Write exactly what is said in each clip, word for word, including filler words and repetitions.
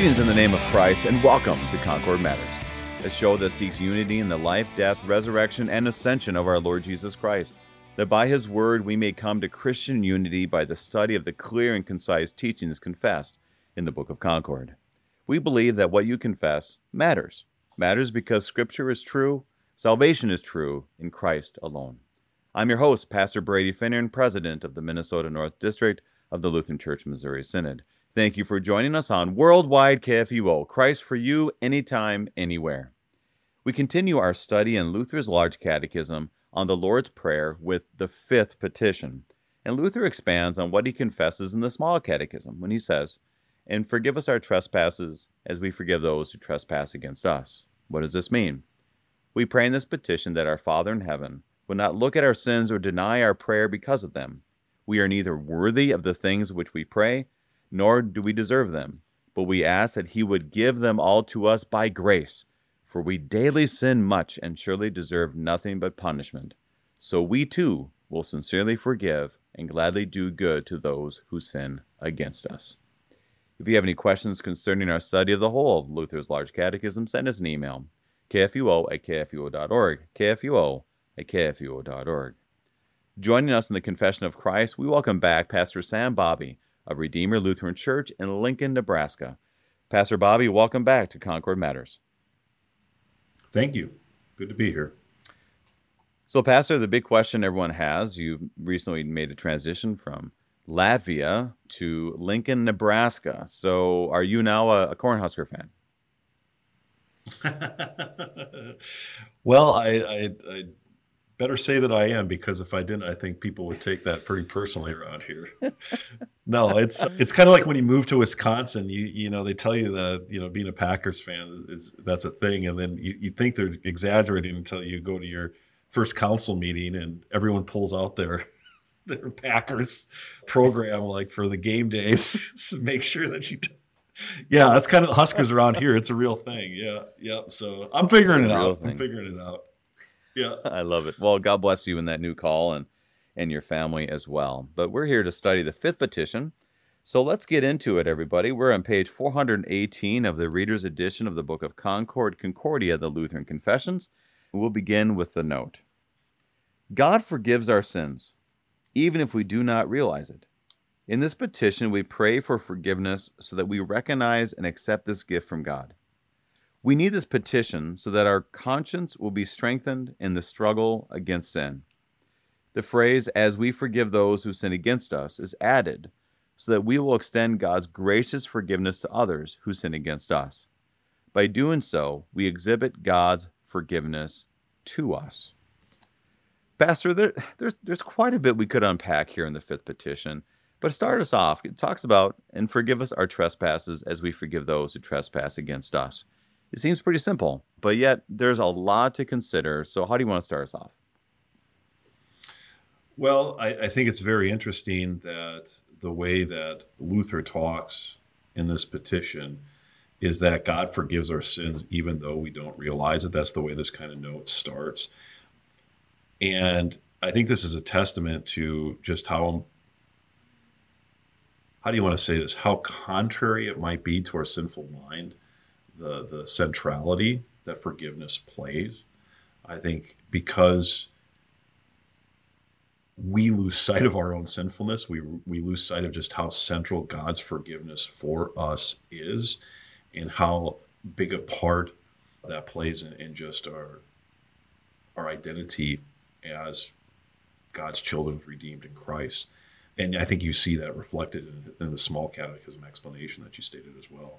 Greetings in the name of Christ, and welcome to Concord Matters, a show that seeks unity in the life, death, resurrection, and ascension of our Lord Jesus Christ, that by His Word we may come to Christian unity by the study of the clear and concise teachings confessed in the Book of Concord. We believe that what you confess matters. Matters because Scripture is true, salvation is true in Christ alone. I'm your host, Pastor Brady Finnern, President of the Minnesota North District of the Lutheran Church Missouri Synod. Thank you for joining us on Worldwide K F U O, Christ for you, anytime, anywhere. We continue our study in Luther's Large Catechism on the Lord's Prayer with the fifth petition. And Luther expands on what he confesses in the Small Catechism when he says, "And forgive us our trespasses as we forgive those who trespass against us." What does this mean? We pray in this petition that our Father in heaven will not look at our sins or deny our prayer because of them. We are neither worthy of the things which we pray, nor do we deserve them, but we ask that He would give them all to us by grace, for we daily sin much and surely deserve nothing but punishment. So we too will sincerely forgive and gladly do good to those who sin against us. If you have any questions concerning our study of the whole of Luther's Large Catechism, send us an email, k f u o at k f u o dot org, k f u o at k f u o dot org. Joining us in the Confession of Christ, we welcome back Pastor Sam Bobby of Redeemer Lutheran Church in Lincoln, Nebraska. Pastor Bobby, welcome back to Concord Matters. Thank you. Good to be here. So, Pastor, the big question everyone has, you recently made a transition from Latvia to Lincoln, Nebraska. So, are you now a, a Cornhusker fan? Well, I, I, I better say that I am, because if I didn't, I think people would take that pretty personally around here. No, it's it's kind of like when you move to Wisconsin, you you know, they tell you that, you know, being a Packers fan is, that's a thing, and then you, you think they're exaggerating until you go to your first council meeting and everyone pulls out their their Packers program, like for the game days, to make sure that you. T- yeah, that's kind of Huskers around here. It's a real thing. Yeah, yeah. So I'm figuring it out. Thing. I'm figuring it out. Yeah. I love it. Well, God bless you in that new call and, and your family as well. But we're here to study the fifth petition. So let's get into it, everybody. We're on page four hundred eighteen of the Reader's Edition of the Book of Concord, Concordia, the Lutheran Confessions. We'll begin with the note. God forgives our sins, even if we do not realize it. In this petition, we pray for forgiveness so that we recognize and accept this gift from God. We need this petition so that our conscience will be strengthened in the struggle against sin. The phrase, "as we forgive those who sin against us," is added so that we will extend God's gracious forgiveness to others who sin against us. By doing so, we exhibit God's forgiveness to us. Pastor, there, there's, there's quite a bit we could unpack here in the fifth petition, but to start us off, it talks about, "and forgive us our trespasses as we forgive those who trespass against us." It seems pretty simple, but yet there's a lot to consider. So how do you want to start us off? Well, I, I think it's very interesting that the way that Luther talks in this petition is that God forgives our sins even though we don't realize it. That's the way this kind of note starts. And I think this is a testament to just how, how do you want to say this, how contrary it might be to our sinful mind, the the centrality that forgiveness plays. I think because we lose sight of our own sinfulness, we we lose sight of just how central God's forgiveness for us is, and how big a part that plays in, in just our our identity as God's children redeemed in Christ. And I think you see that reflected in, in the Small Catechism explanation that you stated as well.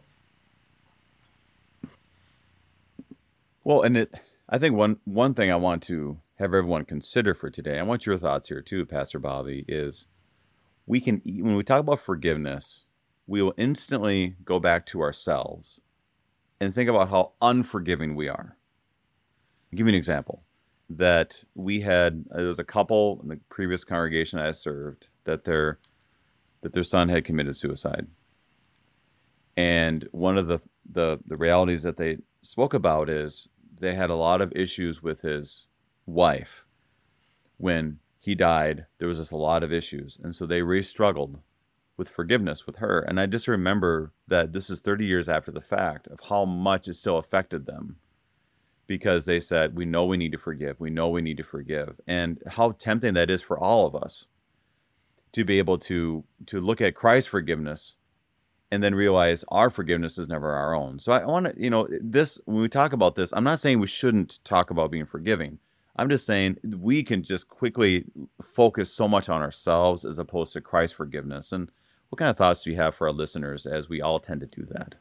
Well, and it, I think one, one thing I want to have everyone consider for today, I want your thoughts here too, Pastor Bobby, is we can, when we talk about forgiveness, we will instantly go back to ourselves and think about how unforgiving we are. I'll give you an example. That we had, there was a couple in the previous congregation I served that their, that their son had committed suicide. And one of the, the, the realities that they spoke about is they had a lot of issues with his wife. When he died, there was just a lot of issues. And so they re-struggled with forgiveness with her. And I just remember that this is thirty years after the fact of how much it still affected them, because they said, we know we need to forgive. We know we need to forgive. And how tempting that is for all of us to be able to to look at Christ's forgiveness and then realize our forgiveness is never our own. So I want to, you know, this, when we talk about this, I'm not saying we shouldn't talk about being forgiving. I'm just saying we can just quickly focus so much on ourselves as opposed to Christ's forgiveness. And what kind of thoughts do you have for our listeners, as we all tend to do that?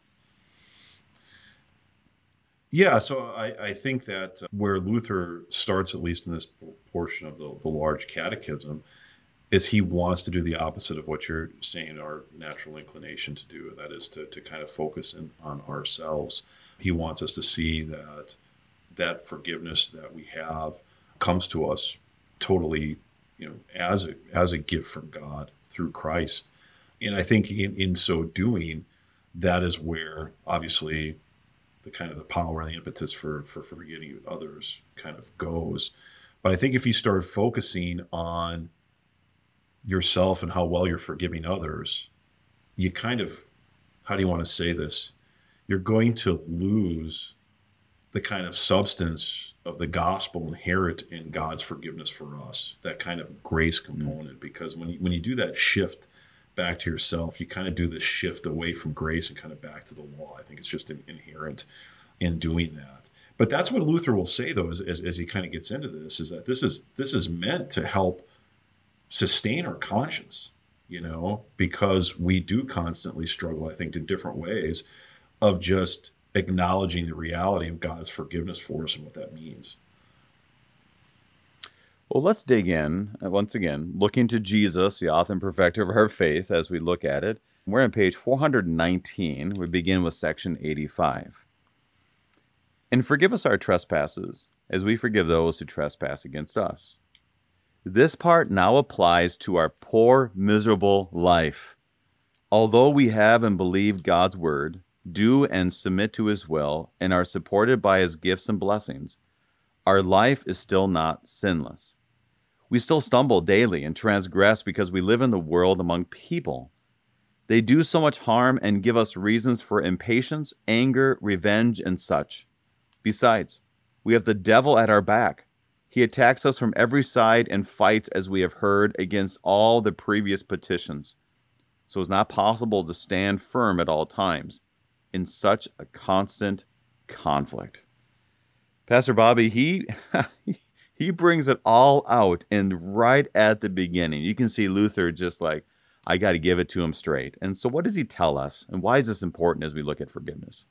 Yeah, so I, I think that where Luther starts, at least in this portion of the, the large catechism, is he wants to do the opposite of what you're saying our natural inclination to do, and that is to, to kind of focus in on ourselves. He wants us to see that that forgiveness that we have comes to us totally, you know, as a as a gift from God through Christ. And I think in, in so doing, that is where obviously the kind of the power and the impetus for, for for forgetting others kind of goes. But I think if you start focusing on yourself and how well you're forgiving others, you kind of, how do you want to say this? You're going to lose the kind of substance of the gospel inherent in God's forgiveness for us, that kind of grace component. Because when you, when you do that shift back to yourself, you kind of do this shift away from grace and kind of back to the law. I think it's just in, inherent in doing that. But that's what Luther will say, though, as, as, as he kind of gets into this, is that this is this is meant to help sustain our conscience, you know, because we do constantly struggle, I think, in different ways of just acknowledging the reality of God's forgiveness for us and what that means. Well, let's dig in uh, once again, looking to Jesus, the author and perfecter of our faith, as we look at it. We're on page four hundred nineteen. We begin with section eighty-five. And forgive us our trespasses, as we forgive those who trespass against us. This part now applies to our poor, miserable life. Although we have and believe God's word, do and submit to his will, and are supported by his gifts and blessings, our life is still not sinless. We still stumble daily and transgress because we live in the world among people. They do so much harm and give us reasons for impatience, anger, revenge, and such. Besides, we have the devil at our back. He attacks us from every side and fights, as we have heard, against all the previous petitions. So it's not possible to stand firm at all times in such a constant conflict. Pastor Bobby, he he brings it all out, and right at the beginning, you can see Luther just like, I got to give it to him straight. And so what does he tell us, and why is this important as we look at forgiveness?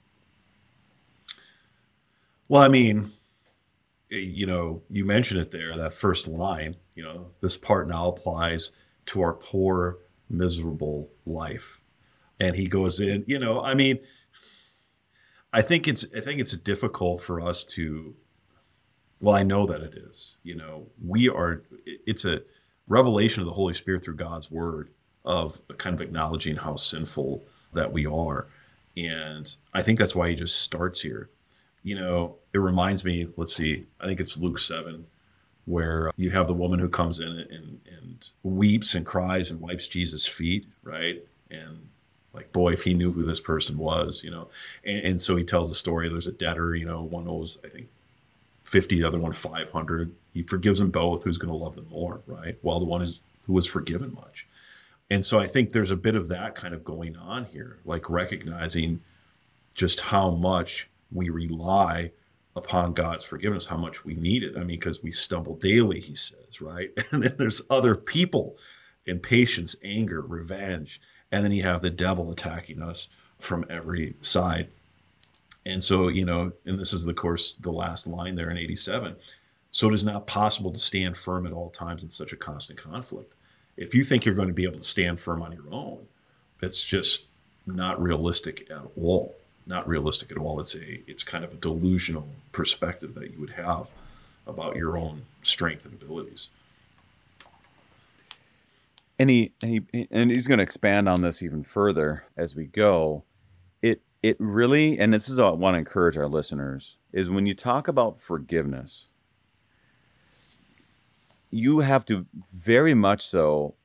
Well, I mean, you know, you mentioned it there, that first line, you know, this part now applies to our poor, miserable life. And he goes in, you know, I mean, I think it's, I think it's difficult for us to, well, I know that it is, you know, we are, it's a revelation of the Holy Spirit through God's word of kind of acknowledging how sinful that we are. And I think that's why he just starts here. You know, it reminds me, let's see, I think it's Luke seven, where you have the woman who comes in and, and weeps and cries and wipes Jesus' feet, right? And like, boy, if he knew who this person was, you know. And, and so he tells the story, there's a debtor, you know, one owes, I think, fifty, the other one five hundred. He forgives them both. Who's going to love them more, right? Well, the one is who was forgiven much. And so I think there's a bit of that kind of going on here, like recognizing just how much we rely upon God's forgiveness, how much we need it. I mean, because we stumble daily, he says, right? And then there's other people, impatience, anger, revenge. And then you have the devil attacking us from every side. And so, you know, and this is, of course, the last line there in eighty-seven. So it is not possible to stand firm at all times in such a constant conflict. If you think you're going to be able to stand firm on your own, it's just not realistic at all. Not realistic at all. It's a, it's kind of a delusional perspective that you would have about your own strength and abilities. And he, and he, and he's going to expand on this even further as we go. It, it really, and this is what I want to encourage our listeners, is when you talk about forgiveness, you have to very much so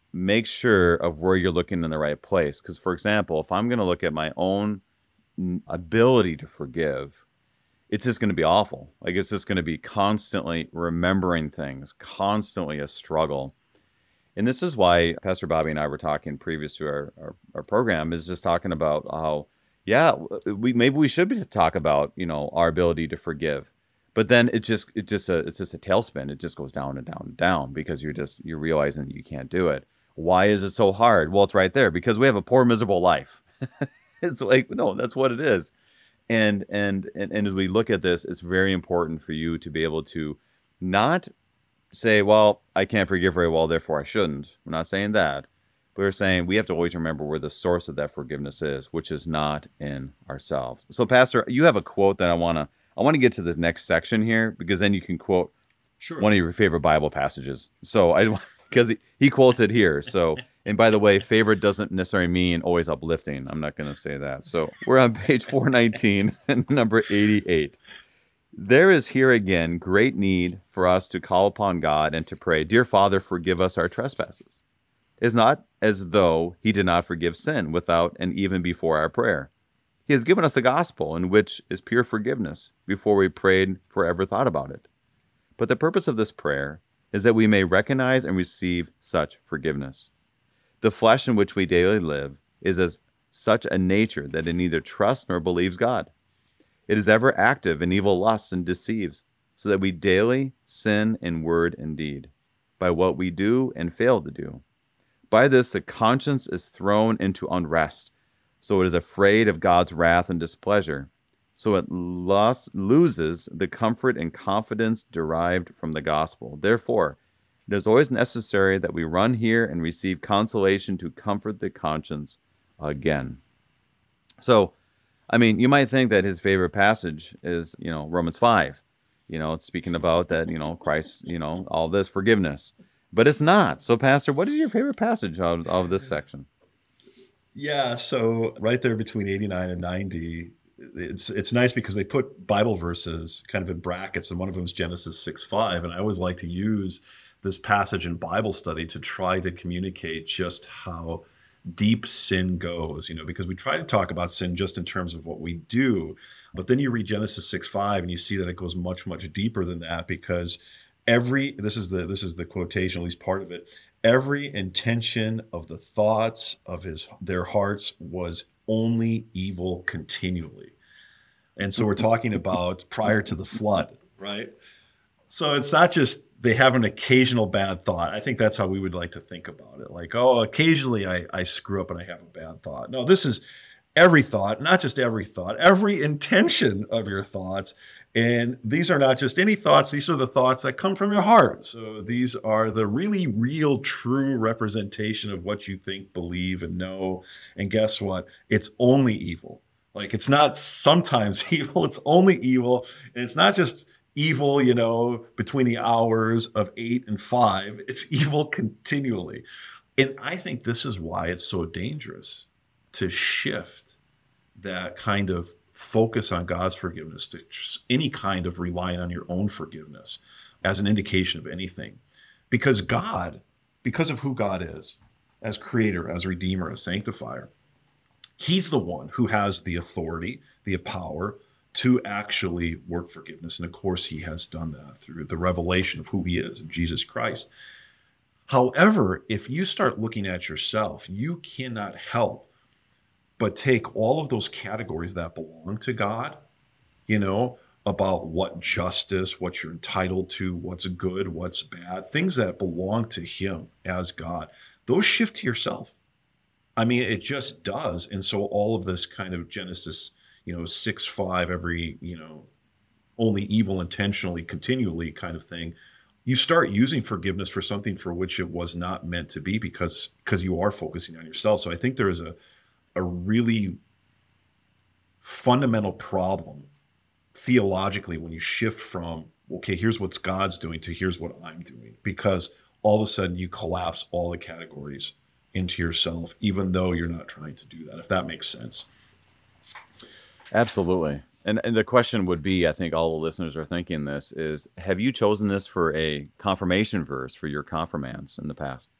make sure of where you're looking in the right place. Because, for example, if I'm going to look at my own n- ability to forgive, it's just going to be awful. Like, it's just going to be constantly remembering things, constantly a struggle. And this is why Pastor Bobby and I were talking previous to our, our, our program, is just talking about how, yeah, we maybe we should be to talk about, you know, our ability to forgive. But then it just it just a it's just a tailspin. It just goes down and down and down because you're just you're realizing that you can't do it. Why is it so hard? Well, it's right there because we have a poor, miserable life. It's like, no, that's what it is. And, and and and as we look at this, it's very important for you to be able to not say, well, I can't forgive very well, therefore I shouldn't. We're not saying that. But we're saying we have to always remember where the source of that forgiveness is, which is not in ourselves. So, Pastor, you have a quote that I want to I want to get to the next section here, because then you can quote Sure. one of your favorite Bible passages. So I because he, he quotes it here. So, and by the way, favorite doesn't necessarily mean always uplifting. I'm not going to say that. So we're on page four nineteen, number eighty-eight. There is here again great need for us to call upon God and to pray, "Dear Father, forgive us our trespasses." It's not as though he did not forgive sin without and even before our prayer. He has given us a gospel in which is pure forgiveness before we prayed for ever thought about it. But the purpose of this prayer is that we may recognize and receive such forgiveness. The flesh in which we daily live is as such a nature that it neither trusts nor believes God. It is ever active in evil lusts and deceives, so that we daily sin in word and deed, by what we do and fail to do. By this the conscience is thrown into unrest, so it is afraid of God's wrath and displeasure. So it lost, loses the comfort and confidence derived from the gospel. Therefore, it is always necessary that we run here and receive consolation to comfort the conscience again. So, I mean, you might think that his favorite passage is, you know, Romans five. You know, it's speaking about that, you know, Christ, you know, all this forgiveness. But it's not. So, Pastor, what is your favorite passage of, of this section? Yeah, so right there between eighty-nine and ninety, it's it's nice because they put Bible verses kind of in brackets, and one of them is Genesis six five. And I always like to use this passage in Bible study to try to communicate just how deep sin goes, you know, because we try to talk about sin just in terms of what we do. But then you read Genesis six five and you see that it goes much, much deeper than that, because every, this is the, this is the quotation, at least part of it, every intention of the thoughts of his, their hearts was only evil continually. And so we're talking about prior to the flood, right? So it's not just they have an occasional bad thought. I think that's how we would like to think about it. Like, oh, occasionally I, I screw up and I have a bad thought. No, this is every thought, not just every thought, every intention of your thoughts. And these are not just any thoughts. These are the thoughts that come from your heart. So these are the really real, true representation of what you think, believe, and know. And guess what? It's only evil. Like, it's not sometimes evil. It's only evil. And it's not just evil, you know, between the hours of eight and five. It's evil continually. And I think this is why it's so dangerous to shift that kind of focus on God's forgiveness to any kind of relying on your own forgiveness as an indication of anything. Because God, because of who God is, as creator, as redeemer, as sanctifier, he's the one who has the authority, the power to actually work forgiveness. And of course, he has done that through the revelation of who he is in Jesus Christ. However, if you start looking at yourself, you cannot help but take all of those categories that belong to God, you know, about what justice, what you're entitled to, what's good, what's bad, things that belong to him as God, those shift to yourself. I mean, it just does. And so all of this kind of Genesis, you know, six, five, every, you know, only evil intentionally, continually kind of thing, you start using forgiveness for something for which it was not meant to be, because because you are focusing on yourself. So I think there is a a really fundamental problem theologically when you shift from, okay, here's what God's doing to here's what I'm doing, because all of a sudden you collapse all the categories into yourself, even though you're not trying to do that, if that makes sense. Absolutely. And, and the question would be, I think all the listeners are thinking this, is have you chosen this for a confirmation verse for your confirmands in the past?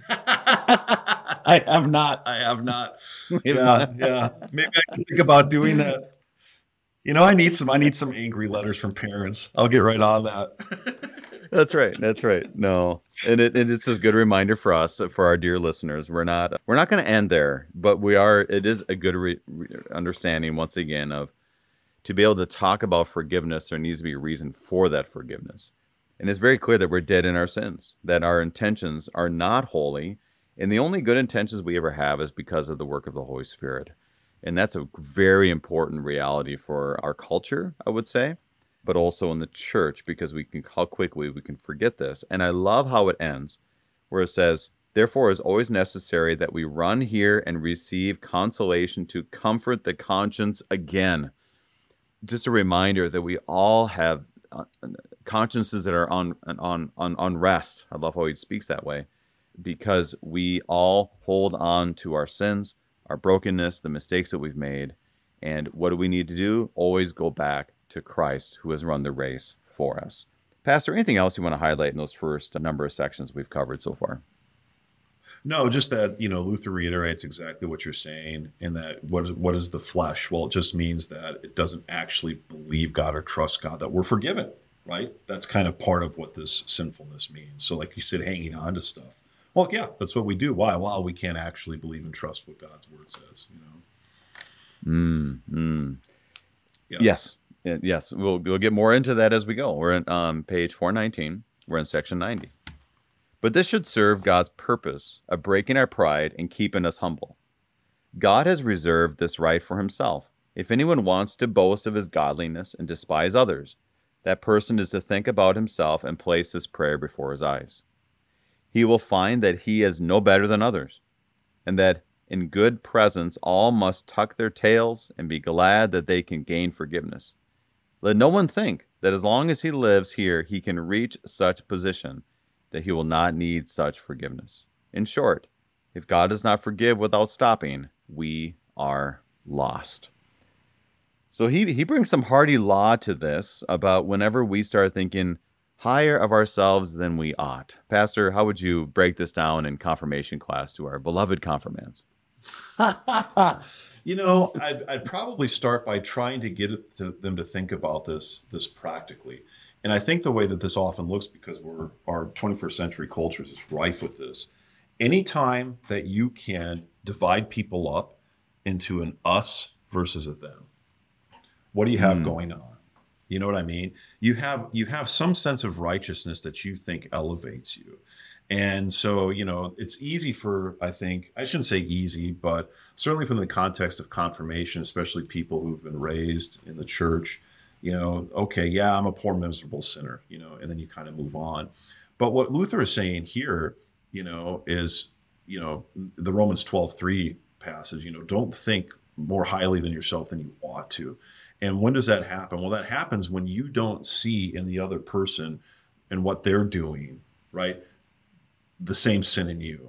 I have not. I have not. Yeah, yeah. Maybe I can think about doing that. You know, I need some. I need some angry letters from parents. I'll get right on that. That's right. That's right. No, and it, and it's a good reminder for us, for our dear listeners. We're not. We're not going to end there, but we are. It is a good re, re, understanding once again of to be able to talk about forgiveness. There needs to be a reason for that forgiveness, and it's very clear that we're dead in our sins, that our intentions are not holy, and the only good intentions we ever have is because of the work of the Holy Spirit. And that's a very important reality for our culture, I would say, but also in the church, because we can, how quickly we can forget this. And I love how it ends, where it says, therefore it is always necessary that we run here and receive consolation to comfort the conscience again. Just a reminder that we all have consciences that are on, on, on unrest. I love how he speaks that way, because we all hold on to our sins, our brokenness, the mistakes that we've made. And what do we need to do? Always go back to Christ, who has run the race for us. Pastor, anything else you want to highlight in those first number of sections we've covered so far? No, just that, you know, Luther reiterates exactly what you're saying, in that what is, what is the flesh? Well, it just means that it doesn't actually believe God or trust God, that we're forgiven, right? That's kind of part of what this sinfulness means. So like you said, hanging on to stuff. Well, yeah, that's what we do. Why? Well, we can't actually believe and trust what God's word says, you know? Mm, mm. Yeah. Yes. Yes. We'll, we'll get more into that as we go. We're on um, page four nineteen. We're in section ninety. But this should serve God's purpose of breaking our pride and keeping us humble. God has reserved this right for himself. If anyone wants to boast of his godliness and despise others, that person is to think about himself and place this prayer before his eyes. He will find that he is no better than others, and that in good presence all must tuck their tails and be glad that they can gain forgiveness. Let no one think that as long as he lives here, he can reach such position that he will not need such forgiveness. In short, if God does not forgive without stopping, we are lost. So he, he brings some hardy law to this about whenever we start thinking higher of ourselves than we ought. Pastor, how would you break this down in confirmation class to our beloved confirmands? You know, I'd, I'd probably start by trying to get it to them to think about this, this practically. And I think the way that this often looks, because we're, our twenty-first century culture is rife with this, anytime that you can divide people up into an us versus a them, what do you have mm. going on? You know what I mean? You have you have some sense of righteousness that you think elevates you. And so, you know, it's easy for, I think, I shouldn't say easy, but certainly from the context of confirmation, especially people who've been raised in the church, you know, okay, yeah, I'm a poor, miserable sinner, you know, and then you kind of move on. But what Luther is saying here, you know, is, you know, the Romans twelve three passage, you know, don't think more highly than yourself than you ought to. And when does that happen? Well, that happens when you don't see in the other person and what they're doing, right, the same sin in you,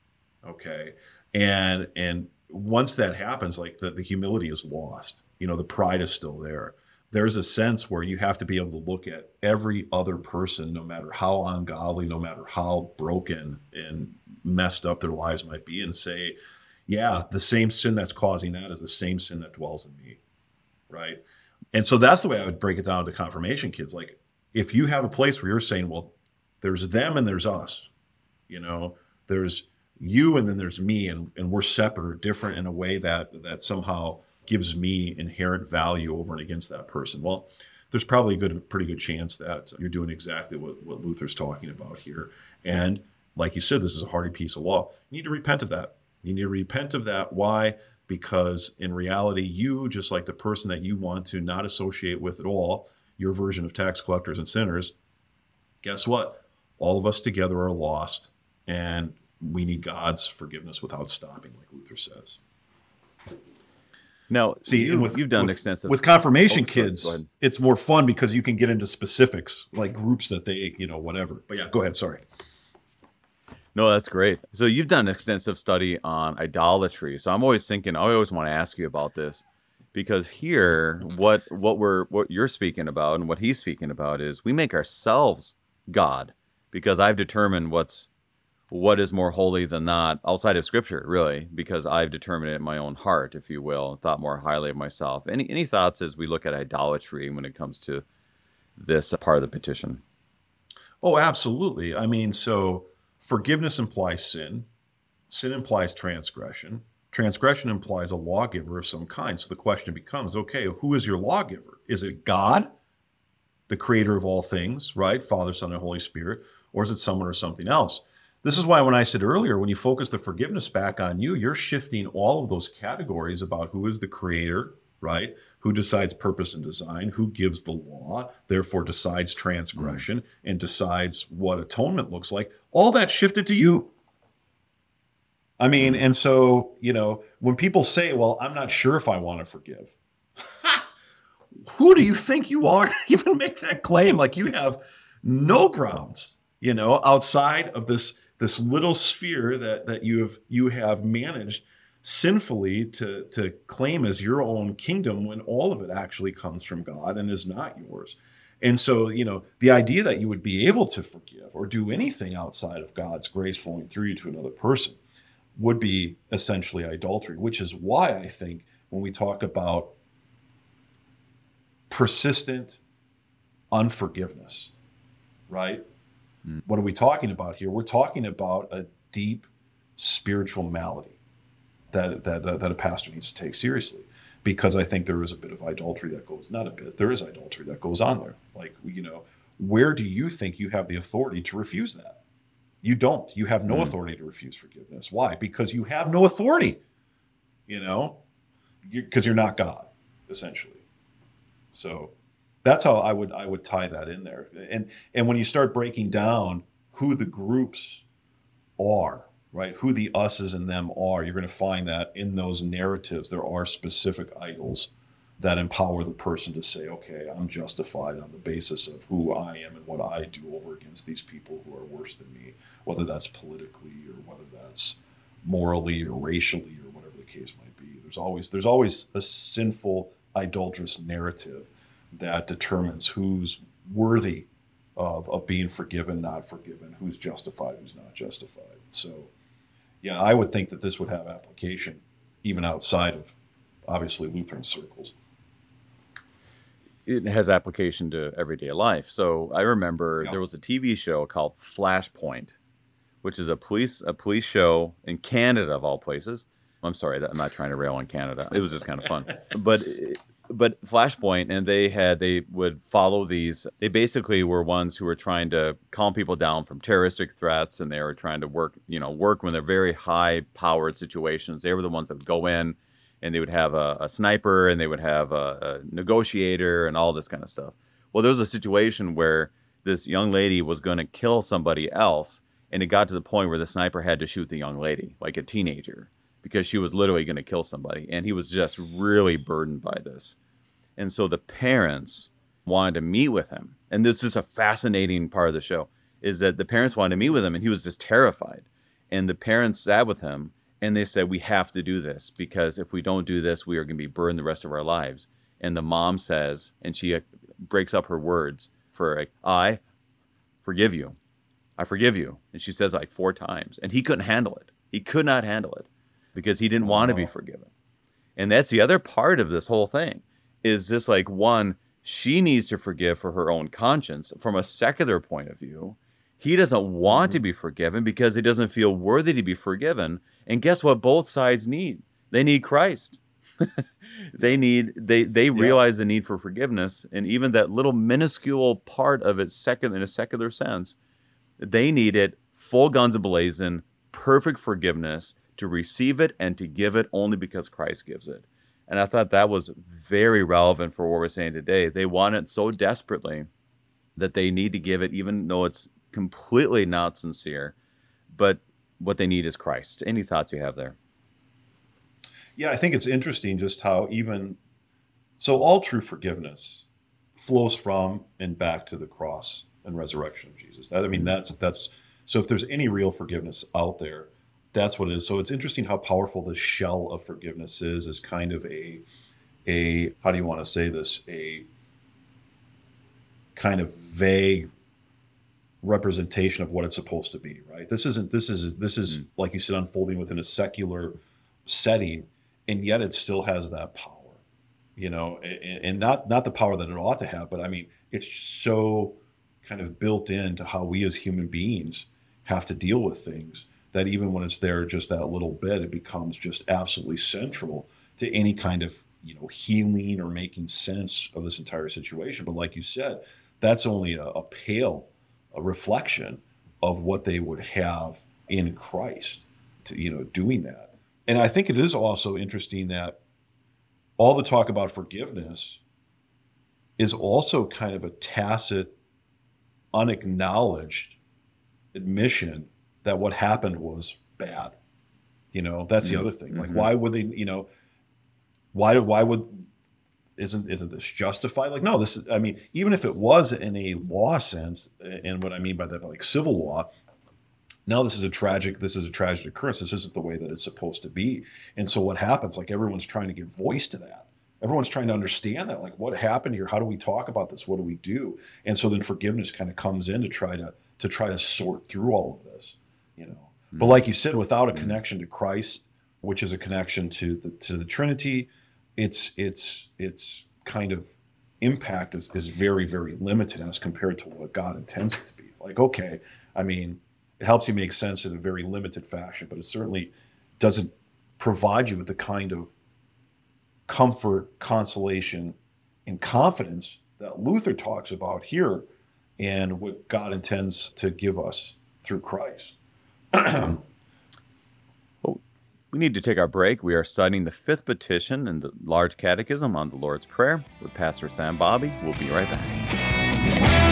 okay? And and once that happens, like the, the humility is lost. You know, the pride is still there. There's a sense where you have to be able to look at every other person, no matter how ungodly, no matter how broken and messed up their lives might be, and say, yeah, the same sin that's causing that is the same sin that dwells in me. Right. And so that's the way I would break it down to confirmation kids. Like, if you have a place where you're saying, well, there's them and there's us, you know, there's you and then there's me, and, and we're separate or different in a way that that somehow gives me inherent value over and against that person. Well, there's probably a good, pretty good chance that you're doing exactly what, what Luther's talking about here. And like you said, this is a hardy piece of law. You need to repent of that. You need to repent of that. Why? Because in reality, you, just like the person that you want to not associate with at all, your version of tax collectors and sinners, guess what? All of us together are lost, and we need God's forgiveness without stopping, like Luther says. Now, see, you, and with, you've done with, extensive with confirmation oh, kids. It's more fun because you can get into specifics, like groups that they, you know, whatever. But yeah, go ahead. Sorry. No, that's great. So you've done extensive study on idolatry. So I'm always thinking, I always want to ask you about this. Because here, what what we're what you're speaking about and what he's speaking about is we make ourselves God, because I've determined what's what is more holy than not outside of Scripture, really, because I've determined it in my own heart, if you will, thought more highly of myself. Any any thoughts as we look at idolatry when it comes to this part of the petition? Oh, absolutely. I mean, so forgiveness implies sin. Sin implies transgression. Transgression implies a lawgiver of some kind. So the question becomes, okay, who is your lawgiver? Is it God, the creator of all things, right? Father, Son, and Holy Spirit, or is it someone or something else? This is why when I said earlier, when you focus the forgiveness back on you, you're shifting all of those categories about who is the creator, right? Who decides purpose and design, who gives the law, therefore decides transgression mm. and decides what atonement looks like. All that shifted to you. I mean, and so, you know, when people say, well, I'm not sure if I want to forgive, who do you think you are to even make that claim? Like, you have no grounds, you know, outside of this this little sphere that that you have you have managed sinfully to to claim as your own kingdom, when all of it actually comes from God and is not yours. And so, you know, the idea that you would be able to forgive or do anything outside of God's grace flowing through you to another person would be essentially idolatry, which is why I think when we talk about persistent unforgiveness, right? Mm. What are we talking about here? We're talking about a deep spiritual malady that, that, that a pastor needs to take seriously, because I think there is a bit of idolatry that goes, not a bit, there is idolatry that goes on there. Like, you know, where do you think you have the authority to refuse that? You don't. You have no mm. authority to refuse forgiveness. Why? Because you have no authority, you know, because you, you're not God, essentially. So that's how I would I would tie that in there. And and when you start breaking down who the groups are, right, who the us's and them are, you're going to find that in those narratives there are specific idols that empower the person to say, okay, I'm justified on the basis of who I am and what I do over against these people who are worse than me, whether that's politically or whether that's morally or racially or whatever the case might be. There's always there's always a sinful, idolatrous narrative that determines who's worthy of, of being forgiven, not forgiven, who's justified, who's not justified. So, yeah, I would think that this would have application even outside of, obviously, Lutheran circles. It has application to everyday life. So I remember yeah. there was a T V show called Flashpoint, which is a police a police show in Canada, of all places. I'm sorry, that I'm not trying to rail on Canada. It was just kind of fun. But but Flashpoint, and they had they would follow these. They basically were ones who were trying to calm people down from terroristic threats, and they were trying to work, you know, work when they're very high powered situations. They were the ones that would go in, and they would have a, a sniper, and they would have a, a negotiator, and all this kind of stuff. Well, there was a situation where this young lady was going to kill somebody else, and it got to the point where the sniper had to shoot the young lady, like a teenager, because she was literally going to kill somebody. And he was just really burdened by this. And so the parents wanted to meet with him. And this is a fascinating part of the show, is that the parents wanted to meet with him, and he was just terrified. And the parents sat with him, and they said, we have to do this, because if we don't do this, we are going to be burned the rest of our lives. And the mom says, and she breaks up her words for, like, I forgive you. I forgive you. And she says like four times. And he couldn't handle it. He could not handle it because he didn't want to be forgiven. And that's the other part of this whole thing, is this, like, one, she needs to forgive for her own conscience. From a secular point of view, he doesn't want mm-hmm. to be forgiven because he doesn't feel worthy to be forgiven. And guess what both sides need? They need Christ. they need they they yeah. realize the need for forgiveness, and even that little minuscule part of it, secular in a secular sense, they need it full guns ablazing, perfect forgiveness, to receive it and to give it only because Christ gives it. And I thought that was very relevant for what we're saying today. They want it so desperately that they need to give it, even though it's completely not sincere. But what they need is Christ. Any thoughts you have there? Yeah, I think it's interesting just how even, so all true forgiveness flows from and back to the cross and resurrection of Jesus. That, I mean, that's, that's, so if there's any real forgiveness out there, that's what it is. So it's interesting how powerful this shell of forgiveness is, as kind of a, a, how do you want to say this, a kind of vague representation of what it's supposed to be, right? This isn't, this is, this is, mm. like you said, unfolding within a secular setting, and yet it still has that power, you know, and, and not, not the power that it ought to have, but I mean, it's so kind of built into how we as human beings have to deal with things, that even when it's there just that little bit, it becomes just absolutely central to any kind of, you know, healing or making sense of this entire situation. But like you said, that's only a, a pale a reflection of what they would have in Christ to, you know, doing that. And I think it is also interesting that all the talk about forgiveness is also kind of a tacit, unacknowledged admission that what happened was bad. You know, that's the mm-hmm. other thing. Like, mm-hmm. why would they, you know, why, why would, isn't, isn't this justified? Like, no, this is, I mean, even if it was in a law sense, and what I mean by that, like civil law, no, this is a tragic, this is a tragic occurrence. This isn't the way that it's supposed to be. And so what happens, like everyone's trying to give voice to that. Everyone's trying to understand that, like, what happened here? How do we talk about this? What do we do? And so then forgiveness kind of comes in to try to, to try to sort through all of this, you know. Mm-hmm. But like you said, without a mm-hmm. connection to Christ, which is a connection to the, to the Trinity, it's, it's, it's kind of impact is, is very, very limited as compared to what God intends it to be. Like, okay, I mean, it helps you make sense in a very limited fashion, but it certainly doesn't provide you with the kind of comfort, consolation, and confidence that Luther talks about here and what God intends to give us through Christ. Well, we need to take our break. We are studying the fifth petition in the Large Catechism on the Lord's Prayer with Pastor Sam Bobby. We'll be right back.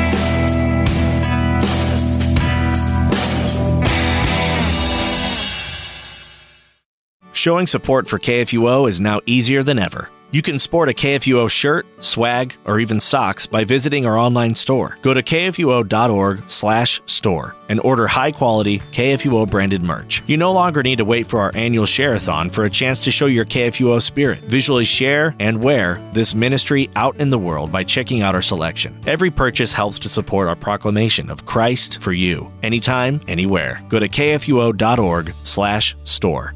Showing support for K F U O is now easier than ever. You can sport a K F U O shirt, swag, or even socks by visiting our online store. Go to k f u o dot org slash store and order high-quality K F U O branded merch. You no longer need to wait for our annual share-a-thon for a chance to show your K F U O spirit. Visually share and wear this ministry out in the world by checking out our selection. Every purchase helps to support our proclamation of Christ for you, anytime, anywhere. Go to k f u o dot org slash store.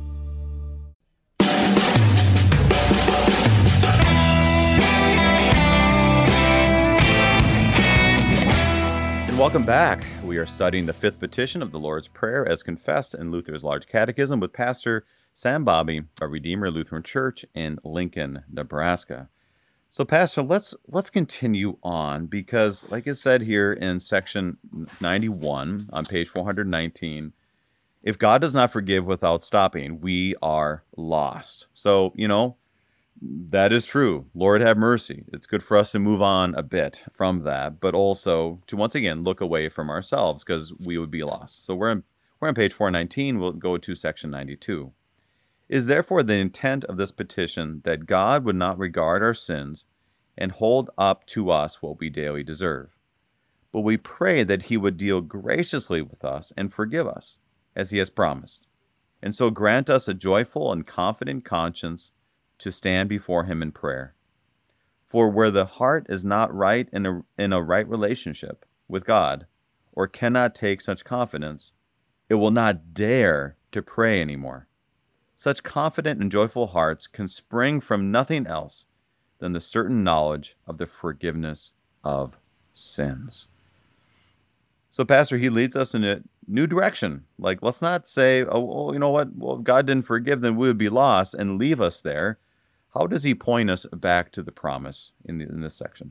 Welcome back. We are studying the fifth petition of the Lord's Prayer as confessed in Luther's Large Catechism with Pastor Sam Bobby of Redeemer Lutheran Church in Lincoln, Nebraska. So, Pastor, let's let's continue on because, like I said here in section ninety-one on page four hundred nineteen, if God does not forgive without stopping, we are lost. So, you know, that is true. Lord have mercy. It's good for us to move on a bit from that, but also to once again look away from ourselves because we would be lost. So we're in, we're on page four nineteen. We'll go to section ninety-two. It is therefore the intent of this petition that God would not regard our sins and hold up to us what we daily deserve. But we pray that he would deal graciously with us and forgive us, as he has promised, and so grant us a joyful and confident conscience to stand before him in prayer. For where the heart is not right in a, in a right relationship with God, or cannot take such confidence, it will not dare to pray anymore. Such confident and joyful hearts can spring from nothing else than the certain knowledge of the forgiveness of sins. So, Pastor, he leads us in a new direction. Like, let's not say, oh, well, you know what, well, if God didn't forgive, then we would be lost, and leave us there. How does he point us back to the promise in, the, in this section?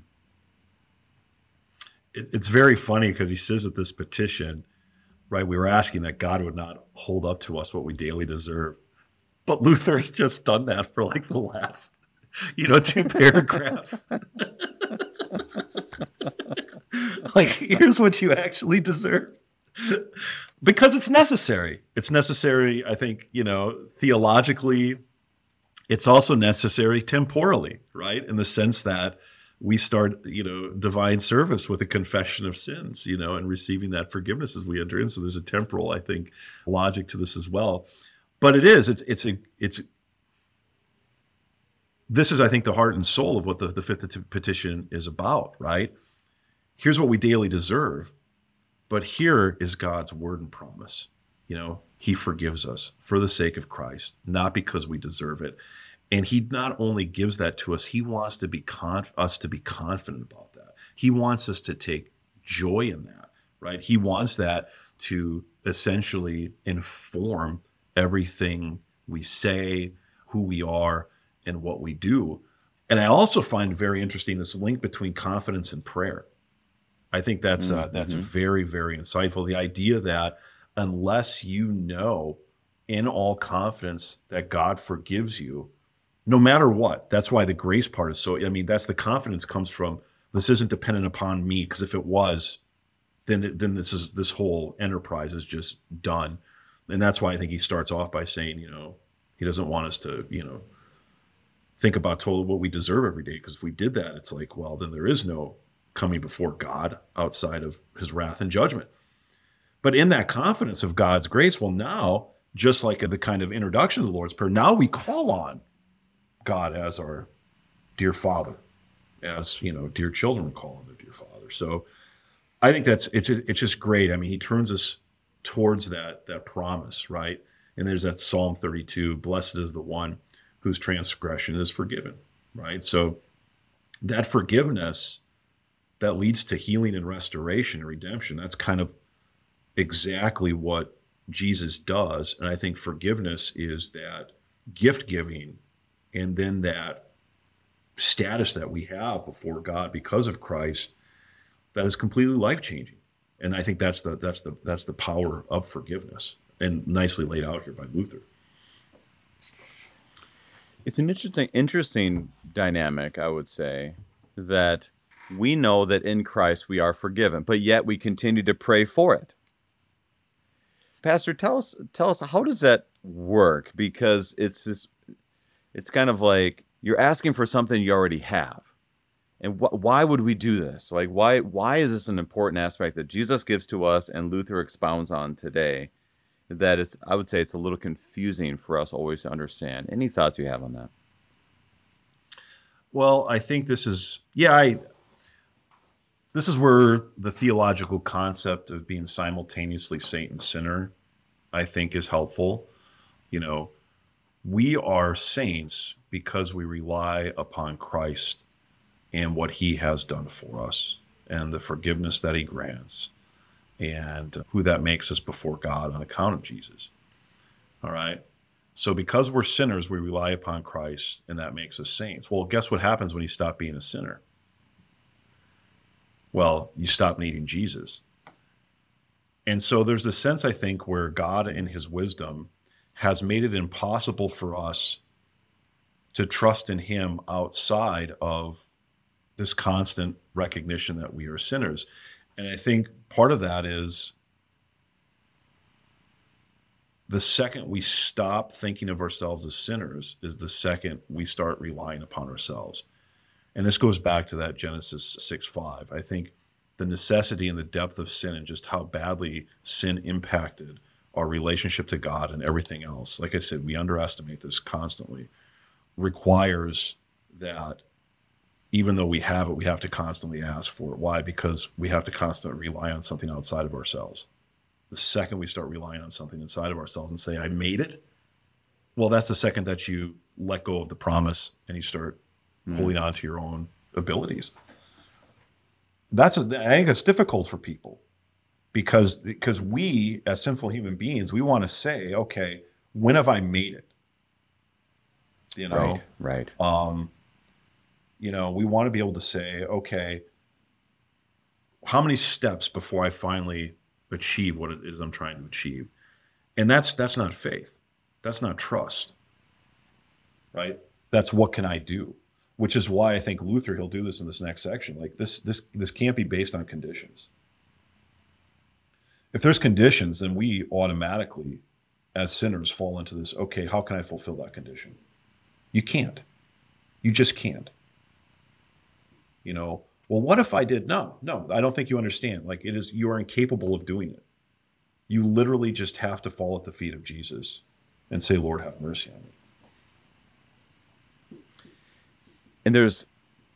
It, it's very funny because he says that this petition, right, we were asking that God would not hold up to us what we daily deserve. But Luther's just done that for like the last, you know, two paragraphs. Like, here's what you actually deserve. Because it's necessary. It's necessary, I think, you know, theologically. It's also necessary temporally, right? In the sense that we start, you know, divine service with a confession of sins, you know, and receiving that forgiveness as we enter in. So there's a temporal, I think, logic to this as well. But it is, it's, it's a, it's, this is, I think, the heart and soul of what the, the fifth petition is about, right? Here's what we daily deserve, but here is God's word and promise. You know, he forgives us for the sake of Christ, not because we deserve it. And he not only gives that to us, he wants to be conf- us to be confident about that. He wants us to take joy in that, right? He wants that to essentially inform everything we say, who we are, and what we do. And I also find very interesting this link between confidence and prayer. I think that's uh, that's Mm-hmm. very, very insightful. The idea that unless you know in all confidence that God forgives you, no matter what, that's why the grace part is so, I mean, that's the confidence comes from, this isn't dependent upon me, because if it was, then it, then this is this whole enterprise is just done. And that's why I think he starts off by saying, you know, he doesn't want us to, you know, think about totally what we deserve every day, because if we did that, it's like, well, then there is no coming before God outside of his wrath and judgment. But in that confidence of God's grace, well, now, just like the kind of introduction to the Lord's Prayer, now we call on God as our dear Father, as, you know, dear children call on their dear Father. So I think that's, it's, it's just great. I mean, he turns us towards that, that promise, right? And there's that Psalm thirty-two, blessed is the one whose transgression is forgiven, right? So that forgiveness that leads to healing and restoration and redemption, that's kind of exactly what Jesus does. And I think forgiveness is that gift giving, and then that status that we have before God because of Christ that is completely life-changing. And I think that's the that's the that's the power of forgiveness, and nicely laid out here by Luther. It's an interesting interesting dynamic, I would say, that we know that in Christ we are forgiven, but yet we continue to pray for it. Pastor, tell us tell us how does that work? Because it's this, it's kind of like you're asking for something you already have. And wh- why would we do this? Like, why why is this an important aspect that Jesus gives to us and Luther expounds on today? That is, I would say it's a little confusing for us always to understand. Any thoughts you have on that? Well, I think this is, yeah, I, this is where the theological concept of being simultaneously saint and sinner, I think, is helpful. You know, we are saints because we rely upon Christ and what he has done for us and the forgiveness that he grants and who that makes us before God on account of Jesus. All right. So because we're sinners, we rely upon Christ, and that makes us saints. Well, guess what happens when you stop being a sinner? Well, you stop needing Jesus. And so there's a sense, I think, where God in his wisdom has made it impossible for us to trust in him outside of this constant recognition that we are sinners. And I think part of that is the second we stop thinking of ourselves as sinners is the second we start relying upon ourselves. And this goes back to that Genesis six five. I think the necessity and the depth of sin and just how badly sin impacted our relationship to God and everything else, like I said, we underestimate this constantly, requires that even though we have it, we have to constantly ask for it. Why? Because we have to constantly rely on something outside of ourselves. The second we start relying on something inside of ourselves and say, I made it, well, that's the second that you let go of the promise and you start mm. holding on to your own abilities. That's a, I think that's difficult for people because, because we, as sinful human beings, we want to say, okay, when have I made it? You know, right, right. Um, you know, we want to be able to say, okay, how many steps before I finally achieve what it is I'm trying to achieve? And that's that's not faith. That's not trust. Right? That's what can I do? Which is why I think Luther, he'll do this in this next section. Like this, this, this can't be based on conditions. If there's conditions, then we automatically, as sinners, fall into this, okay, how can I fulfill that condition? You can't. You just can't. You know, well, what if I did? No, no, I don't think you understand. Like it is, you are incapable of doing it. You literally just have to fall at the feet of Jesus and say, Lord, have mercy on me. And there's,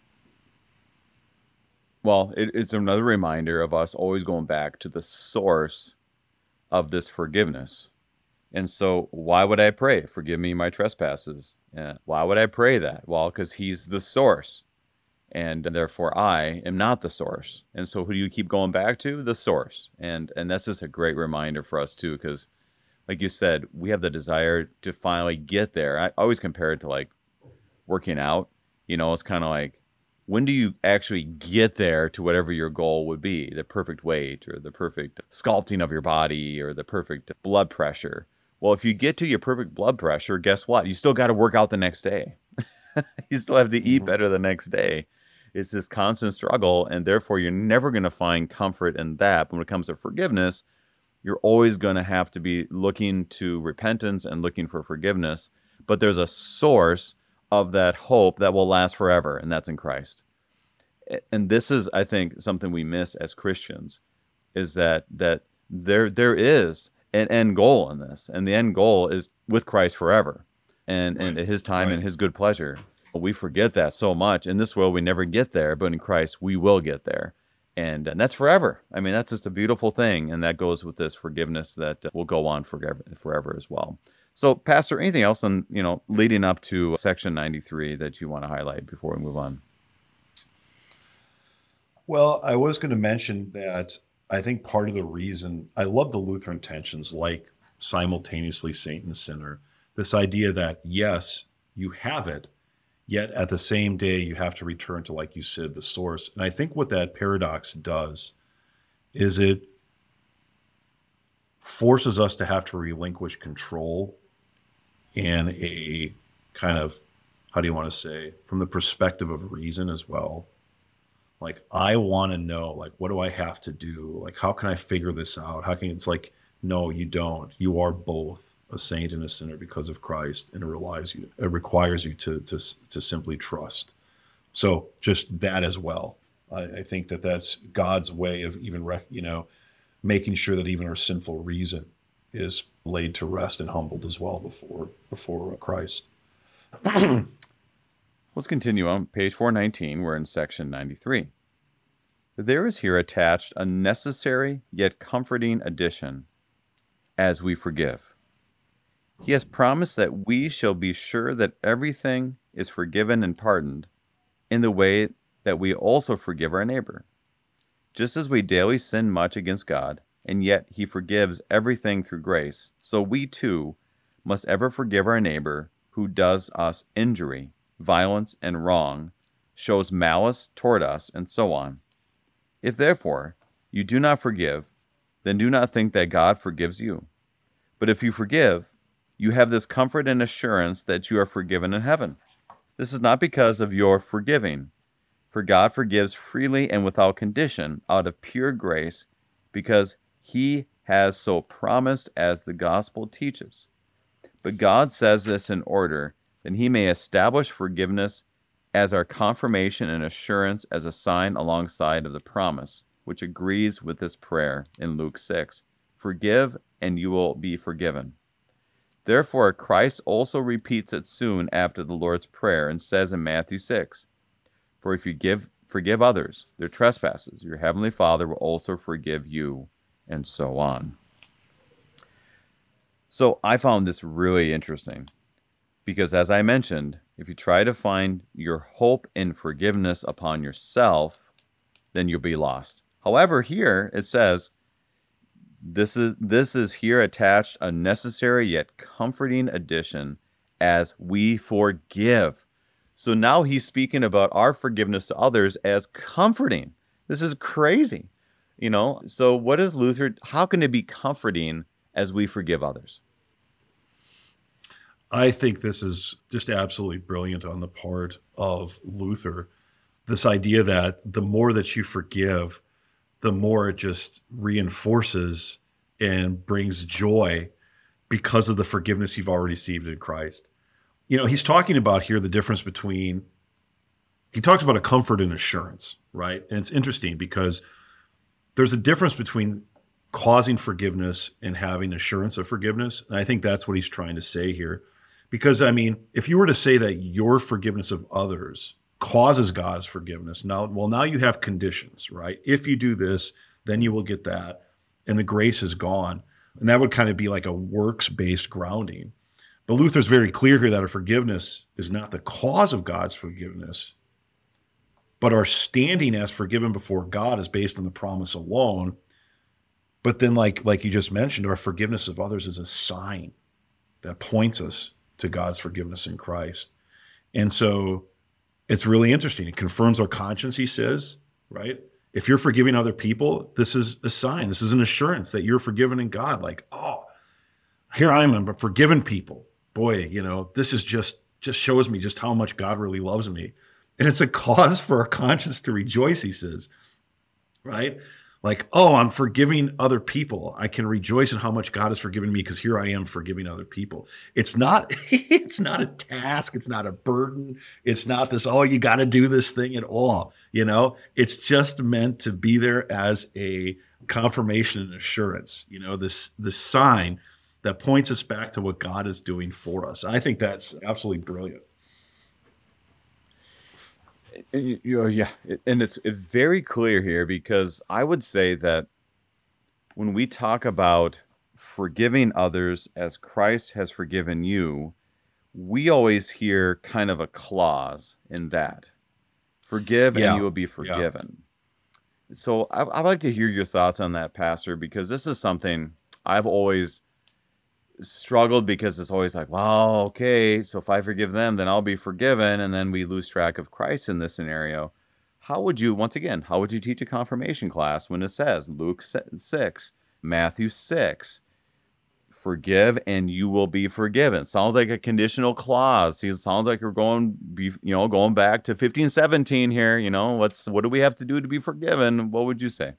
well, it, it's another reminder of us always going back to the source of this forgiveness. And so why would I pray, forgive me my trespasses? Uh, why would I pray that? Well, because he's the source. And therefore I am not the source. And so who do you keep going back to? The source. And and that's just a great reminder for us too, because like you said, we have the desire to finally get there. I always compare it to like working out. You know, it's kind of like, when do you actually get there to whatever your goal would be? The perfect weight or the perfect sculpting of your body or the perfect blood pressure. Well, if you get to your perfect blood pressure, guess what? You still got to work out the next day. You still have to eat better the next day. It's this constant struggle, and therefore you're never going to find comfort in that. But when it comes to forgiveness, you're always going to have to be looking to repentance and looking for forgiveness. But there's a source of that hope that will last forever, and that's in Christ. And this is, I think, something we miss as Christians, is that that there there is an end goal in this, and the end goal is with Christ forever, and right. and at His time right. and His good pleasure. We forget that so much. In this world, we never get there, but in Christ, we will get there. And, and that's forever. I mean, that's just a beautiful thing. And that goes with this forgiveness that will go on forever, forever as well. So, Pastor, anything else on, you know, leading up to section ninety-three that you want to highlight before we move on? Well, I was going to mention that I think part of the reason I love the Lutheran tensions, like simultaneously saint and sinner, this idea that, yes, you have it, yet at the same day, you have to return to, like you said, the source. And I think what that paradox does is it forces us to have to relinquish control and a kind of, how do you want to say, from the perspective of reason as well. Like, I want to know, like, what do I have to do? Like, how can I figure this out? How can, it's like, no, you don't. You are both a saint and a sinner because of Christ, and it relies you, it requires you to to to simply trust. So just that as well. I, I think that that's God's way of even rec, you know, making sure that even our sinful reason is laid to rest and humbled as well before before Christ. Let's continue on page four nineteen. We're in section ninety-three. There is here attached a necessary yet comforting addition, as we forgive. He has promised that we shall be sure that everything is forgiven and pardoned in the way that we also forgive our neighbor. Just as we daily sin much against God, and yet He forgives everything through grace, so we too must ever forgive our neighbor who does us injury, violence, and wrong, shows malice toward us, and so on. If therefore you do not forgive, then do not think that God forgives you. But if you forgive, you have this comfort and assurance that you are forgiven in heaven. This is not because of your forgiving, for God forgives freely and without condition, out of pure grace, because He has so promised as the gospel teaches. But God says this in order that He may establish forgiveness as our confirmation and assurance as a sign alongside of the promise, which agrees with this prayer in Luke six. Forgive, and you will be forgiven. Therefore, Christ also repeats it soon after the Lord's Prayer and says in Matthew six, For if you give, forgive others their trespasses, your heavenly Father will also forgive you, and so on. So I found this really interesting because, as I mentioned, if you try to find your hope in forgiveness upon yourself, then you'll be lost. However, here it says, This is this is here attached a necessary yet comforting addition, as we forgive. So now he's speaking about our forgiveness to others as comforting. This is crazy. You know, so what is Luther, how can it be comforting as we forgive others? I think this is just absolutely brilliant on the part of Luther. This idea that the more that you forgive, the more it just reinforces and brings joy because of the forgiveness you've already received in Christ. You know, he's talking about here the difference between, he talks about a comfort and assurance, right? And it's interesting because there's a difference between causing forgiveness and having assurance of forgiveness. And I think that's what he's trying to say here. Because, I mean, if you were to say that your forgiveness of others causes God's forgiveness. Now, well, now you have conditions, right? If you do this, then you will get that, and the grace is gone. And that would kind of be like a works-based grounding. But Luther's very clear here that our forgiveness is not the cause of God's forgiveness, but our standing as forgiven before God is based on the promise alone. But then, like, like you just mentioned, our forgiveness of others is a sign that points us to God's forgiveness in Christ. And so it's really interesting. It confirms our conscience, he says, right? If you're forgiving other people, this is a sign. This is an assurance that you're forgiven in God. Like, oh, here I am, I'm forgiving people. Boy, you know, this is just, just shows me just how much God really loves me. And it's a cause for our conscience to rejoice, he says, right? Like, oh, I'm forgiving other people. I can rejoice in how much God has forgiven me because here I am forgiving other people. It's not, it's not a task. It's not a burden. It's not this, oh, you got to do this thing at all. You know, it's just meant to be there as a confirmation and assurance, you know, this, this sign that points us back to what God is doing for us. I think that's absolutely brilliant. You know, yeah, and it's very clear here, because I would say that when we talk about forgiving others as Christ has forgiven you, we always hear kind of a clause in that. Forgive Yeah. and you will be forgiven. Yeah. So I, I'd like to hear your thoughts on that, Pastor, because this is something I've always struggled, because it's always like, well, okay, so if I forgive them, then I'll be forgiven, and then we lose track of Christ in this scenario. How would you, once again, how would you teach a confirmation class when it says Luke six, Matthew six, forgive and you will be forgiven? Sounds like a conditional clause. It sounds like you're going, be, you know, going back to fifteen seventeen here. You know, what's what do we have to do to be forgiven? What would you say?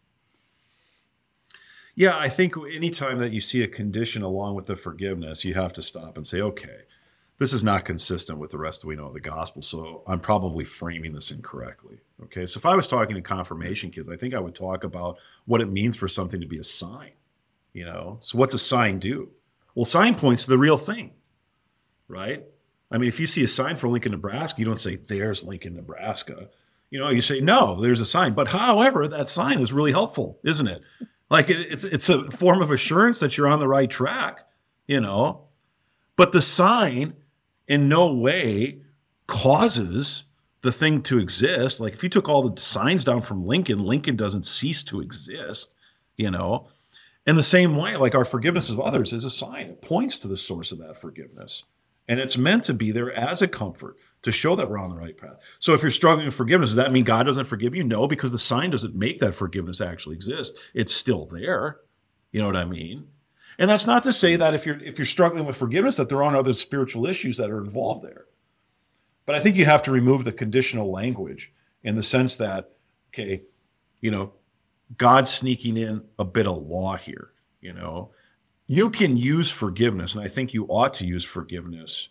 Yeah, I think anytime that you see a condition along with the forgiveness, you have to stop and say, okay, this is not consistent with the rest we know of the gospel, so I'm probably framing this incorrectly. Okay, so if I was talking to confirmation kids, I think I would talk about what it means for something to be a sign, you know? So what's a sign do? Well, sign points to the real thing, right? I mean, if you see a sign for Lincoln, Nebraska, you don't say, there's Lincoln, Nebraska. You know, you say, no, there's a sign. But however, that sign is really helpful, isn't it? Like it, it's it's a form of assurance that you're on the right track, you know. But the sign in no way causes the thing to exist. Like if you took all the signs down from Lincoln, Lincoln doesn't cease to exist, you know. In the same way, like our forgiveness of others is a sign. It points to the source of that forgiveness. And it's meant to be there as a comfort to show that we're on the right path. So if you're struggling with forgiveness, does that mean God doesn't forgive you? No, because the sign doesn't make that forgiveness actually exist. It's still there. You know what I mean? And that's not to say that if you're if you're struggling with forgiveness, that there aren't other spiritual issues that are involved there. But I think you have to remove the conditional language in the sense that, okay, you know, God's sneaking in a bit of law here, you know. You can use forgiveness, and I think you ought to use forgiveness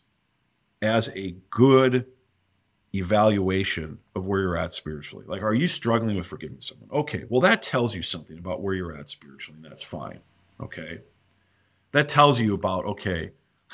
as a good evaluation of where you're at spiritually. Like, are you struggling with forgiving someone? Okay, well, that tells you something about where you're at spiritually, and that's fine, okay? That tells you about, okay,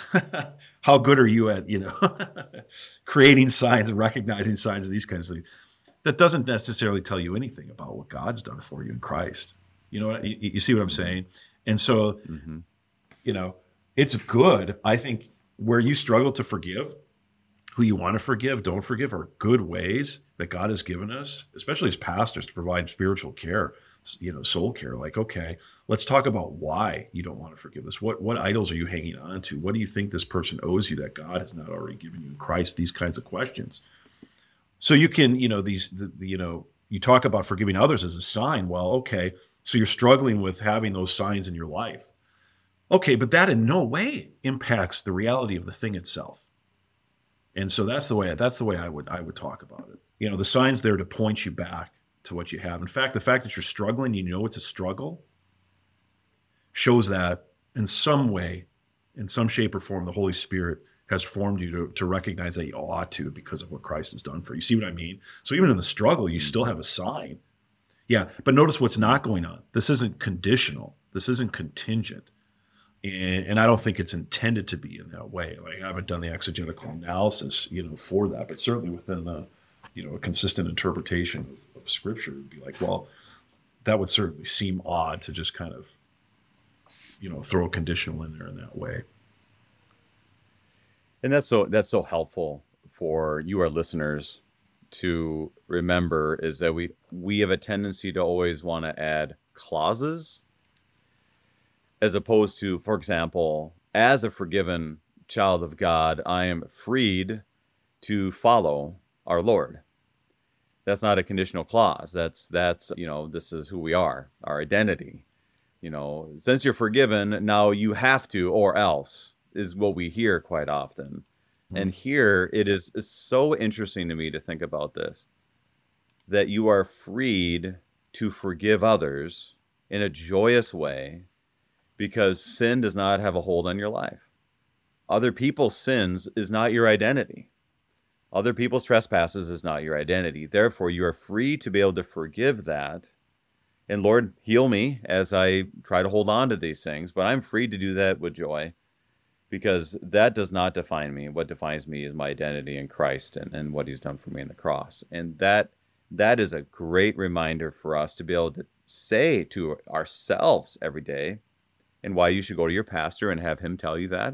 how good are you at, you know, creating signs and recognizing signs and these kinds of things. That doesn't necessarily tell you anything about what God's done for you in Christ. You know, you, you see what I'm saying? And so, mm-hmm. you know, it's good, I think, where you struggle to forgive, who you want to forgive, don't forgive, are good ways that God has given us, especially as pastors, to provide spiritual care, you know, soul care. Like, okay, let's talk about why you don't want to forgive this. What what idols are you hanging on to? What do you think this person owes you that God has not already given you in Christ? These kinds of questions. So you can, you know, these, the, the, you know, you talk about forgiving others as a sign. Well, okay, so you're struggling with having those signs in your life. Okay, but that in no way impacts the reality of the thing itself. And so that's the way that's the way I would I would talk about it. You know, the sign's there to point you back to what you have. In fact, the fact that you're struggling, you know it's a struggle, shows that in some way, in some shape or form, the Holy Spirit has formed you to, to recognize that you ought to because of what Christ has done for you. See what I mean? So even in the struggle, you still have a sign. Yeah, but notice what's not going on. This isn't conditional. This isn't contingent. And, and I don't think it's intended to be in that way. Like, I haven't done the exegetical analysis, you know, for that, but certainly within the you know, a consistent interpretation of, of Scripture, would be like, well, that would certainly seem odd to just kind of, you know, throw a conditional in there in that way. And that's so that's so helpful for you, our listeners, to remember, is that we we have a tendency to always want to add clauses, as opposed to, for example, as a forgiven child of God, I am freed to follow our Lord. That's not a conditional clause. That's that's you know, this is who we are, our identity. You know, since you're forgiven, now you have to, or else, is what we hear quite often. Mm. And here it is, is so interesting to me to think about this, that you are freed to forgive others in a joyous way, because sin does not have a hold on your life. Other people's sins is not your identity. Other people's trespasses is not your identity. Therefore, you are free to be able to forgive that. And Lord, heal me as I try to hold on to these things, but I'm free to do that with joy, because that does not define me. What defines me is my identity in Christ and, and what he's done for me in the cross. And that that is a great reminder for us to be able to say to ourselves every day, and why you should go to your pastor and have him tell you that,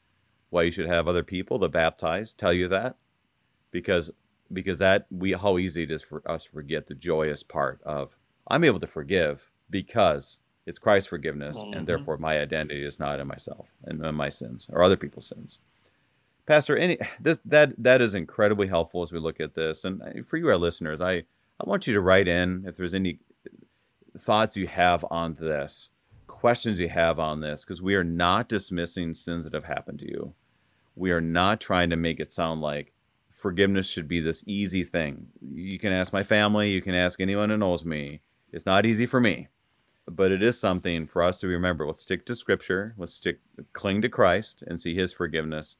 why you should have other people that baptize tell you that, because because that we how easy it is for us to forget the joyous part of, I'm able to forgive because it's Christ's forgiveness, mm-hmm. and therefore my identity is not in myself and in my sins or other people's sins. Pastor, any this, that that is incredibly helpful as we look at this. And for you, our listeners, I, I want you to write in if there's any thoughts you have on this, questions you have on this, because we are not dismissing sins that have happened to you. We are not trying to make it sound like forgiveness should be this easy thing. You can ask my family, you can ask anyone who knows me. It's not easy for me, but it is something for us to remember. Let's stick to Scripture. Let's stick, cling to Christ and see his forgiveness.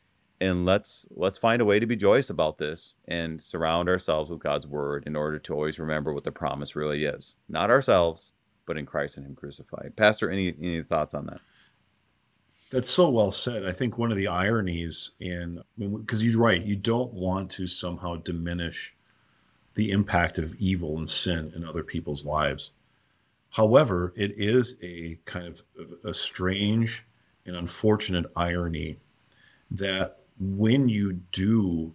And let's let's find a way to be joyous about this and surround ourselves with God's word in order to always remember what the promise really is. Not ourselves, but in Christ and him crucified. Pastor, any any thoughts on that? That's so well said. I think one of the ironies in, because you're right, you don't want to somehow diminish the impact of evil and sin in other people's lives. However, it is a kind of a strange and unfortunate irony that when you do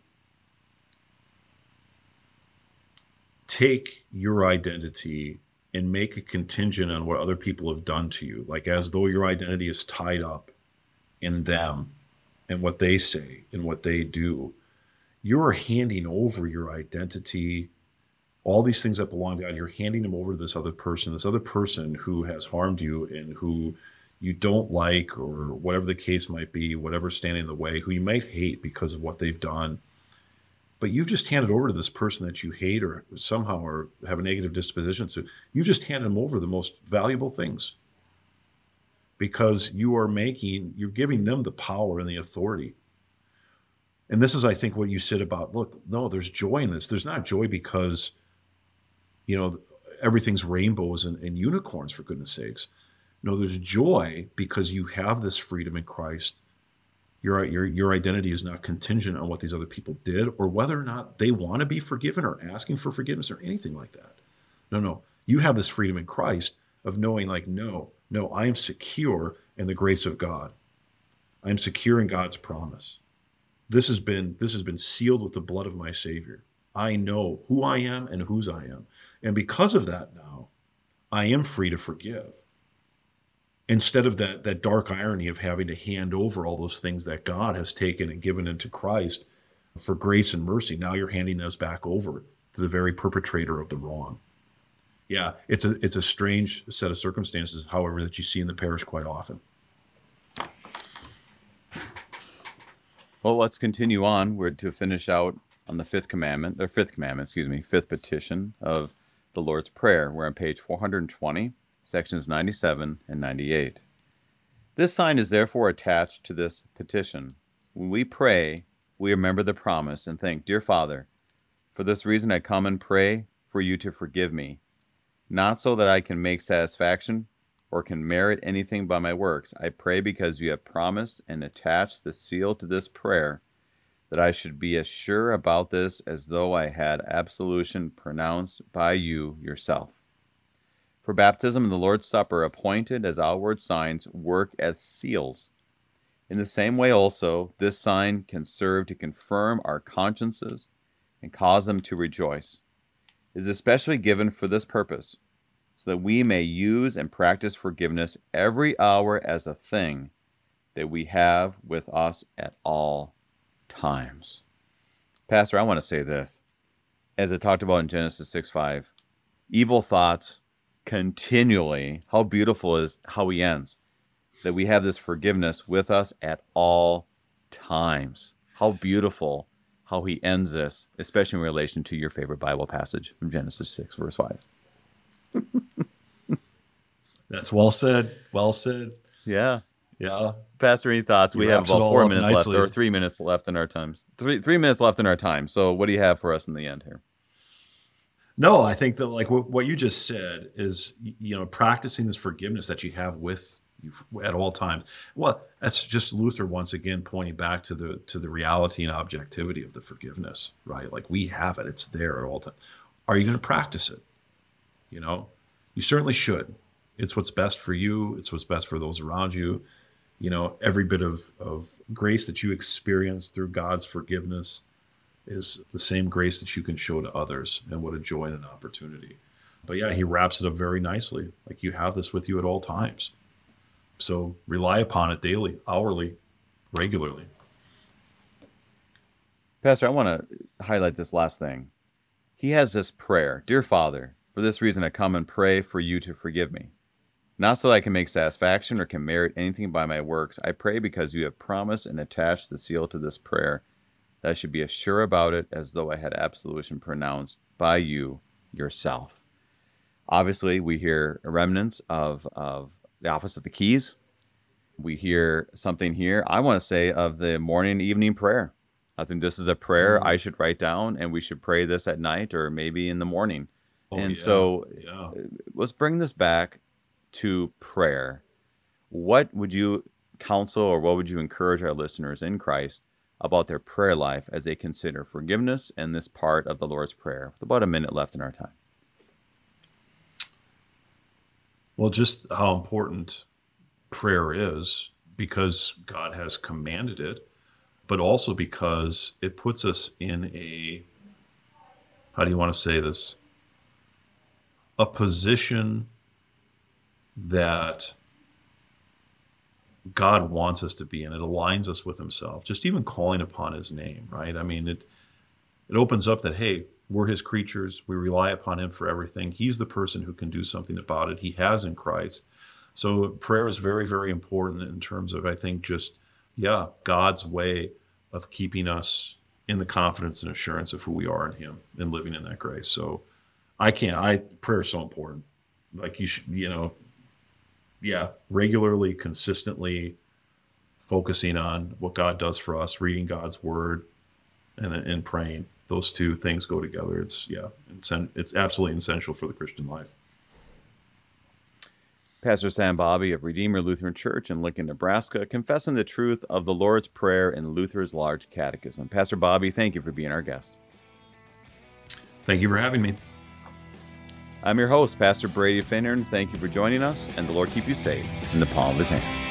take your identity and make a contingent on what other people have done to you, like as though your identity is tied up in them and what they say and what they do, you're handing over your identity, all these things that belong to God, you're handing them over to this other person, this other person who has harmed you and who you don't like, or whatever the case might be, whatever's standing in the way, who you might hate because of what they've done. But you've just handed over to this person that you hate or somehow or have a negative disposition to. You just handed them over the most valuable things, because you are making, you're giving them the power and the authority. And this is, I think, what you said about, look, no, there's joy in this. There's not joy because, you know, everything's rainbows and, and unicorns, for goodness sakes. No, there's joy because you have this freedom in Christ. Your, your, your identity is not contingent on what these other people did or whether or not they want to be forgiven or asking for forgiveness or anything like that. No, no. You have this freedom in Christ of knowing, like, no, no, I am secure in the grace of God. I am secure in God's promise. This has been, this has been sealed with the blood of my Savior. I know who I am and whose I am. And because of that now, I am free to forgive. Instead of that, that dark irony of having to hand over all those things that God has taken and given into Christ for grace and mercy, now you're handing those back over to the very perpetrator of the wrong. Yeah, it's a it's a strange set of circumstances, however, that you see in the parish quite often. Well, let's continue on. We're to finish out on the fifth commandment, or fifth commandment, excuse me, fifth petition of the Lord's Prayer. We're on page four hundred twenty, sections ninety-seven and ninety-eight. This sign is therefore attached to this petition. When we pray, we remember the promise and think, Dear Father, for this reason I come and pray for you to forgive me, not so that I can make satisfaction or can merit anything by my works. I pray because you have promised and attached the seal to this prayer, that I should be as sure about this as though I had absolution pronounced by you yourself. For baptism and the Lord's Supper, appointed as outward signs, work as seals. In the same way also, this sign can serve to confirm our consciences and cause them to rejoice. It is especially given for this purpose, so that we may use and practice forgiveness every hour as a thing that we have with us at all times. Pastor, I want to say this. As I talked about in Genesis six five, evil thoughts continually, how beautiful is how he ends, that we have this forgiveness with us at all times. How beautiful how he ends this, especially in relation to your favorite Bible passage from Genesis six, verse five. That's well said. Well said. Yeah. Yeah. Pastor, any thoughts? He we have wraps it about all four up minutes left, nicely. or three minutes left in our times. Three three minutes left in our time. So what do you have for us in the end here? No, I think that like what, what you just said is, you know, practicing this forgiveness that you have with you at all times. Well, that's just Luther once again pointing back to the to the reality and objectivity of the forgiveness, right? Like we have it; it's there at all times. Are you going to practice it? You know, you certainly should. It's what's best for you. It's what's best for those around you. You know, every bit of of grace that you experience through God's forgiveness is the same grace that you can show to others, and what a joy and an opportunity. But yeah, he wraps it up very nicely. Like you have this with you at all times. So rely upon it daily, hourly, regularly. Pastor, I want to highlight this last thing. He has this prayer. Dear Father, for this reason I come and pray for you to forgive me. Not so that I can make satisfaction or can merit anything by my works. I pray because you have promised and attached the seal to this prayer, that I should be as sure about it as though I had absolution pronounced by you yourself. Obviously, we hear remnants of, of the office of the keys. We hear something here, I want to say, of the morning and evening prayer. I think this is a prayer mm-hmm. I should write down, and we should pray this at night or maybe in the morning. Oh, and yeah. so yeah. let's bring this back to prayer. What would you counsel or what would you encourage our listeners in Christ about their prayer life as they consider forgiveness and this part of the Lord's Prayer? With about a minute left in our time. Well, just how important prayer is, because God has commanded it, but also because it puts us in a, how do you want to say this? A position that God wants us to be in. It aligns us with himself, just even calling upon his name, right? I mean, it it opens up that, hey, we're his creatures. We rely upon him for everything. He's the person who can do something about it. He has in Christ. So prayer is very, very important in terms of, I think, just, yeah, God's way of keeping us in the confidence and assurance of who we are in him and living in that grace. So I can't, I, prayer is so important. Like you should, you know, yeah, regularly, consistently focusing on what God does for us, reading God's word and, and praying. Those two things go together. It's, yeah, it's, it's absolutely essential for the Christian life. Pastor Sam Bobby of Redeemer Lutheran Church in Lincoln, Nebraska, confessing the truth of the Lord's Prayer in Luther's Large Catechism. Pastor Bobby, thank you for being our guest. Thank you for having me. I'm your host, Pastor Brady Finnern. Thank you for joining us, and the Lord keep you safe in the palm of his hand.